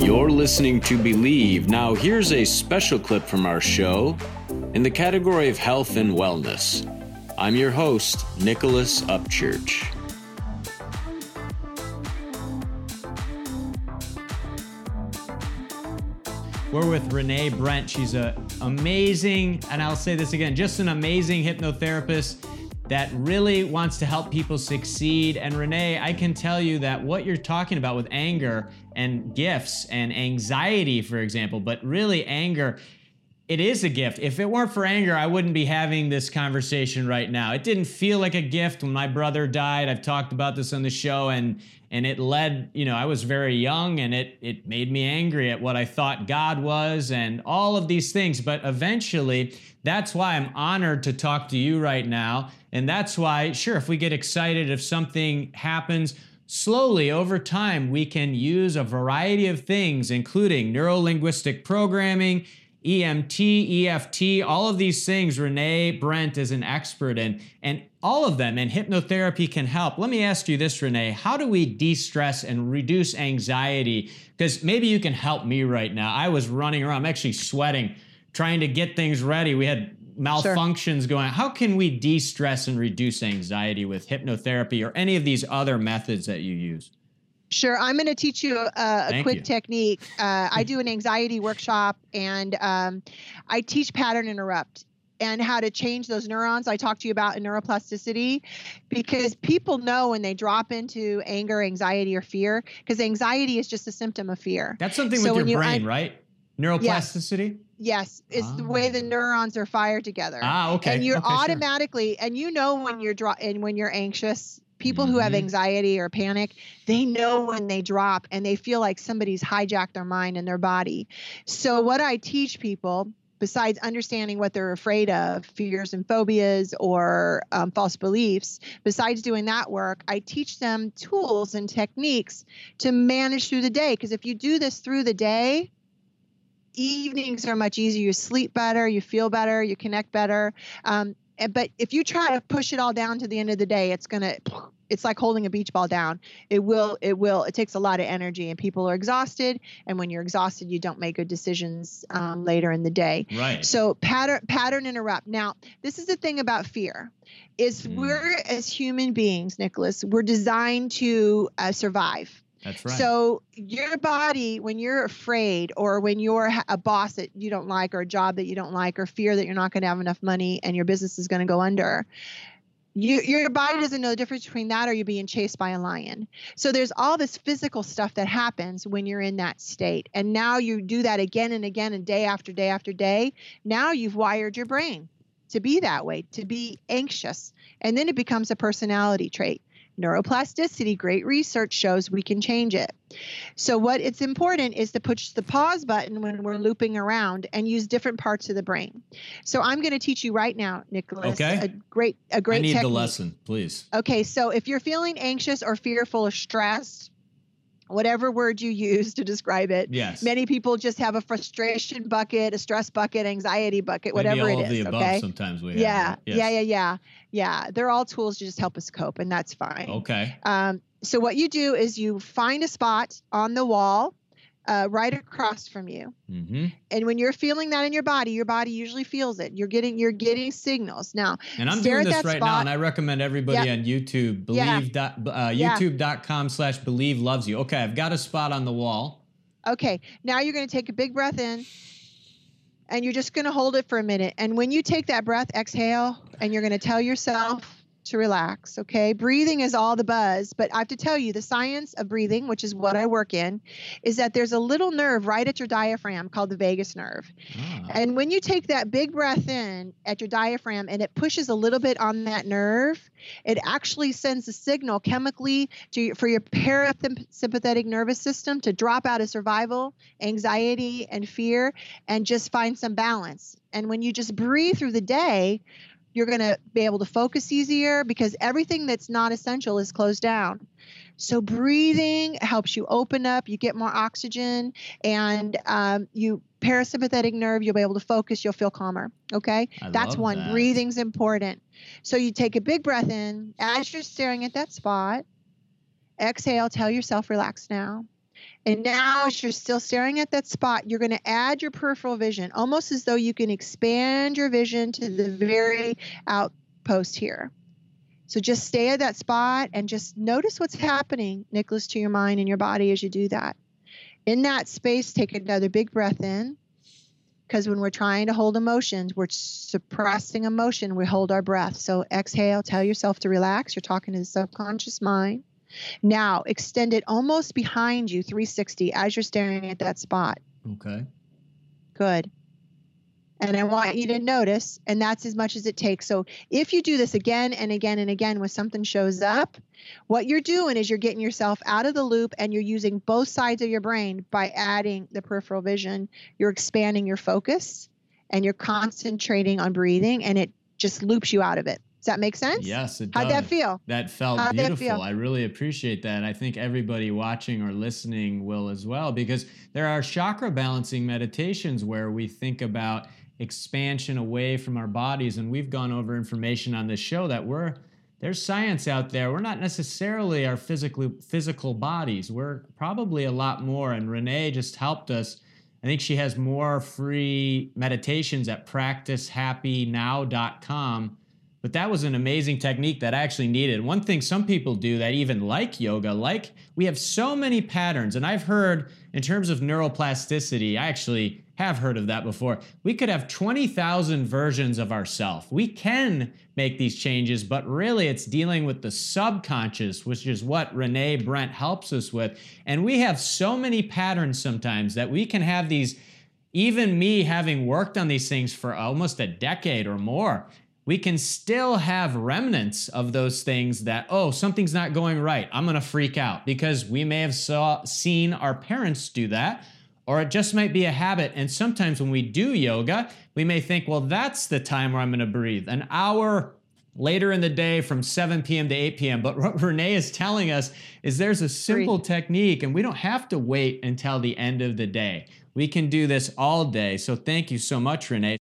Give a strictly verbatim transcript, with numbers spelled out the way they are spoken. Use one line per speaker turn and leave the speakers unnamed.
You're listening to Believe. Now, here's a special clip from our show in the category of health and wellness. I'm your host, Nicholas Upchurch.
We're with Renee Brent. She's an amazing, and I'll say this again, just an amazing hypnotherapist that really wants to help people succeed. And Renee, I can tell you that what you're talking about with anger and gifts and anxiety, for example, but really anger, it is a gift. If it weren't for anger, I wouldn't be having this conversation right now. It didn't feel like a gift when my brother died. I've talked about this on the show, and and it led, you know, I was very young, and it it made me angry at what I thought God was and all of these things. But eventually, that's why I'm honored to talk to you right now. And that's why, sure, if we get excited, if something happens, slowly over time, we can use a variety of things, including neuro-linguistic programming, E M T, E F T, all of these things Renee Brent is an expert in, and all of them, and hypnotherapy can help. Let me ask you this, Renee, how do we de-stress and reduce anxiety? Because maybe you can help me right now. I was running around, I'm actually sweating, trying to get things ready. We had malfunctions sure. going on. How can we de-stress and reduce anxiety with hypnotherapy or any of these other methods that you use?
Sure. I'm going to teach you a, a quick
you.
technique. Uh, I do an anxiety workshop, and um, I teach pattern interrupt and how to change those neurons I talked to you about in neuroplasticity, because people know when they drop into anger, anxiety, or fear, because anxiety is just a symptom of fear.
That's something
so
with your
you,
brain,
I,
right? Neuroplasticity?
Yes. It's
ah.
the way the neurons are fired together.
Ah, okay.
And you're
okay,
automatically, sure. and you know when you're dro- and when you're anxious. People
mm-hmm.
who have anxiety or panic, they know when they drop, and they feel like somebody's hijacked their mind and their body. So what I teach people, besides understanding what they're afraid of, fears and phobias or um, false beliefs, besides doing that work, I teach them tools and techniques to manage through the day. Because if you do this through the day, evenings are much easier. You sleep better, you feel better, you connect better. Um, But if you try to push it all down to the end of the day, it's going to, it's like holding a beach ball down. It will, it will, it takes a lot of energy, and people are exhausted. And when you're exhausted, you don't make good decisions um, later in the day.
Right.
So pattern, pattern interrupt. Now, this is the thing about fear is mm. we're, as human beings, Nicholas, we're designed to uh, survive.
That's right.
So your body, when you're afraid, or when you're a boss that you don't like, or a job that you don't like, or fear that you're not going to have enough money and your business is going to go under, you, your body doesn't know the difference between that or you being chased by a lion. So there's all this physical stuff that happens when you're in that state. And now you do that again and again, and day after day after day. Now you've wired your brain to be that way, to be anxious. And then it becomes a personality trait. Neuroplasticity, great research shows we can change it. So what it's important is to push the pause button when we're looping around and use different parts of the brain. So I'm going to teach you right now, Nicholas,
okay.
a great a great
I need
technique.
the lesson, please.
Okay, so if you're feeling anxious or fearful or stressed, whatever word you use to describe it.
Yes.
Many people just have a frustration bucket, a stress bucket, anxiety bucket,
Maybe
whatever
all
it
of the
is.
above
Okay.
Sometimes we have.
Yeah.
Yes.
Yeah. Yeah. Yeah. Yeah. They're all tools to just help us cope, and that's fine.
Okay.
Um, so what you do is you find a spot on the wall, uh, right across from you.
Mm-hmm.
And when you're feeling that in your body, your body usually feels it. You're getting, you're getting signals. Now,
and I'm
stare
doing
at
this
that
right
spot.
now, and I recommend everybody
Yep.
on YouTube, believe, dot, uh,
Yeah.
youtube.com slash believe loves you. Okay. I've got a spot on the wall.
Okay. Now you're going to take a big breath in, and you're just going to hold it for a minute. And when you take that breath, exhale, and you're going to tell yourself to relax. Okay. Breathing is all the buzz, but I have to tell you the science of breathing, which is what I work in, is that there's a little nerve right at your diaphragm called the vagus nerve.
Ah.
And when you take that big breath in at your diaphragm and it pushes a little bit on that nerve, it actually sends a signal chemically to for your parasympathetic nervous system to drop out of survival, anxiety, and fear, and just find some balance. And when you just breathe through the day, you're going to be able to focus easier because everything that's not essential is closed down. So breathing helps you open up, you get more oxygen, and um, you parasympathetic nerve, you'll be able to focus, you'll feel calmer. Okay.
I
That's
love
one.
that.
Breathing's important. So you take a big breath in as you're staring at that spot. Exhale, tell yourself relax now. And now as you're still staring at that spot, you're going to add your peripheral vision, almost as though you can expand your vision to the very outpost here. So just stay at that spot and just notice what's happening, Nicholas, to your mind and your body as you do that. In that space, take another big breath in, because when we're trying to hold emotions, we're suppressing emotion, we hold our breath. So exhale, tell yourself to relax. You're talking to the subconscious mind. Now, extend it almost behind you, three sixty, as you're staring at that spot.
Okay.
Good. And I want you to notice, and that's as much as it takes. So if you do this again and again and again when something shows up, what you're doing is you're getting yourself out of the loop, and you're using both sides of your brain by adding the peripheral vision. You're expanding your focus, and you're concentrating on breathing, and it just loops you out of it. Does that make sense?
Yes, it does.
How'd that feel?
That felt
How'd
beautiful.
That feel?
I really appreciate that. I think everybody watching or listening will as well, because there are chakra balancing meditations where we think about expansion away from our bodies, and we've gone over information on this show that we're there's science out there. We're not necessarily our physical physical bodies. We're probably a lot more, and Renee just helped us. I think she has more free meditations at practice happy now dot com. But that was an amazing technique that I actually needed. One thing some people do that even like yoga, like we have so many patterns, and I've heard in terms of neuroplasticity, I actually have heard of that before. We could have twenty thousand versions of ourselves. We can make these changes, but really it's dealing with the subconscious, which is what Renee Brent helps us with. And we have so many patterns sometimes that we can have these, even me having worked on these things for almost a decade or more, we can still have remnants of those things that, oh, something's not going right, I'm gonna freak out, because we may have saw, seen our parents do that, or it just might be a habit. And sometimes when we do yoga, we may think, well, that's the time where I'm gonna breathe, an hour later in the day from seven p.m. to eight p.m. But what Renee is telling us is there's a simple
Breathe.
technique, and we don't have to wait until the end of the day. We can do this all day. So thank you so much, Renee.